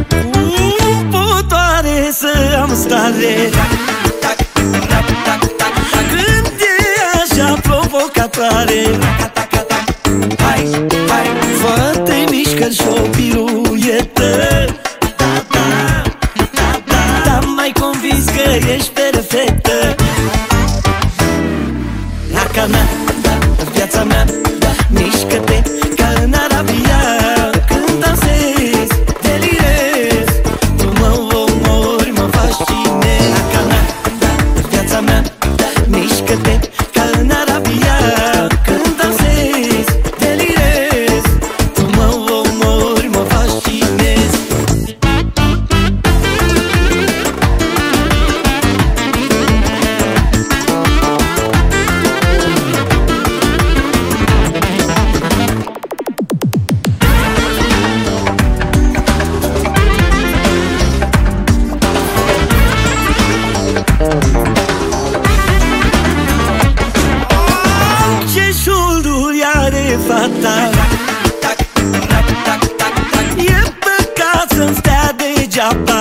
putoare să am stare. Când e așa provocatoare, fă-te mișcări și o piruetă. T-am mai convins că ești perfectă. Laca mea, viața mea, mișcă-te ca în Arabia. Când dansezi, delirez, tu mă omori, mă fascinezi. Laca mea, viața mea, mișcă-te ca în Arabia. Când dansezi, delirez, tu mă omori, mă fascinezi. Ce șulduri are fata, e păcat să-mi stea degeaba.